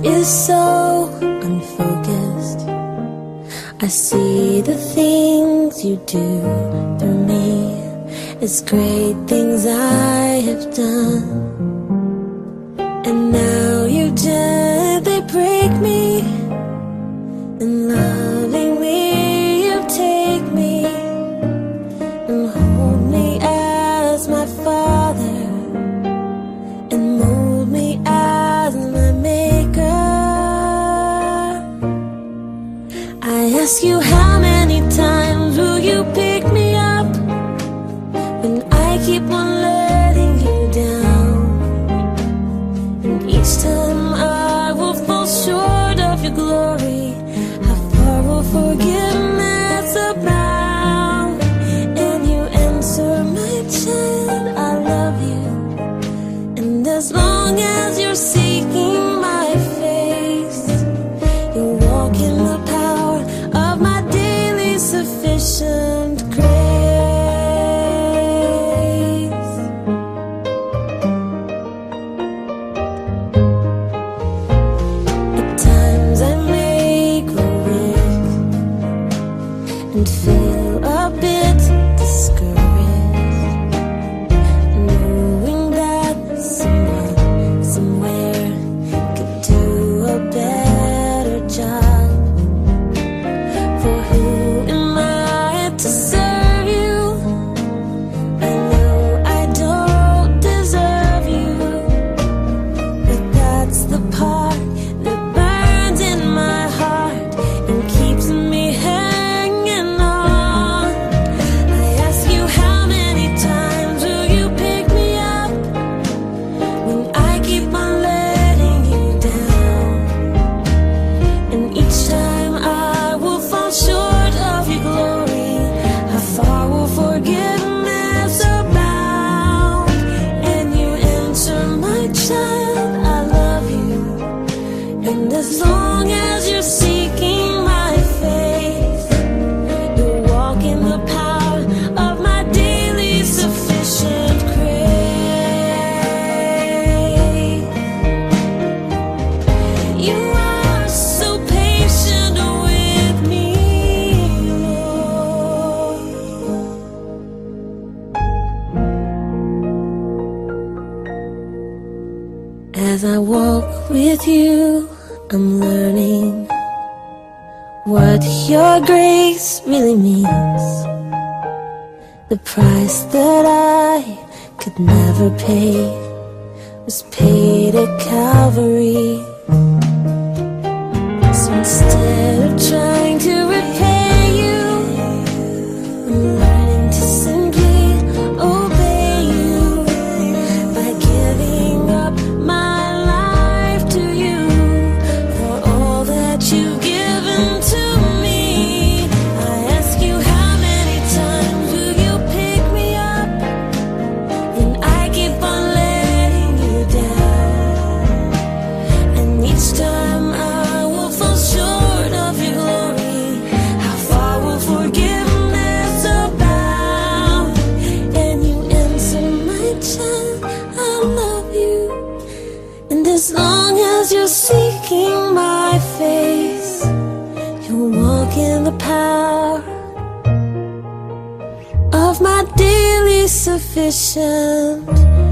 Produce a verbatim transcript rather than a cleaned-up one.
is so unfocused. I see the things you do through me as great things I have done. And now you gently break me, and lovingly you take me and hold me as my Father, and mold me as my Maker. I ask you, how many times will you pick me up when I keep on letting you down? And each time I will fall short of your glory, how far will forgiveness abound? And you answer, my child, I love you. And as long as you're seeking my face, you'll walk in the power of my daily sufficient grace. At times I may grow weak and feel a bit discouraged, knowing that someone somewhere could do a better job. For who am I to serve you? I know I don't deserve you, but that's the part that burns in my heart and keeps me hanging on. I ask you, how many times will you pick me up when I keep on letting you down? And each time I will fall short of your glory, how far will forgiveness abound? And you answer, my child, I love you. And as long as you're seeking my face, you'll walk in the power of my daily sufficient grace. You are so patient with me, Lord. As I walk with you, I'm learning what your grace really means. The price that I could never pay was paid at Calvary. So instead of trying to repay you, I'm learning to simply obey you by giving up my life to you for all that you've given to me. I ask you, how many times will you pick me up when I keep on letting you down? And each time I will fall short of your glory, how far will forgiveness abound? And you answer, my child, I love you. And as long as you're seeking my face, you'll walk in the power of my daily sufficient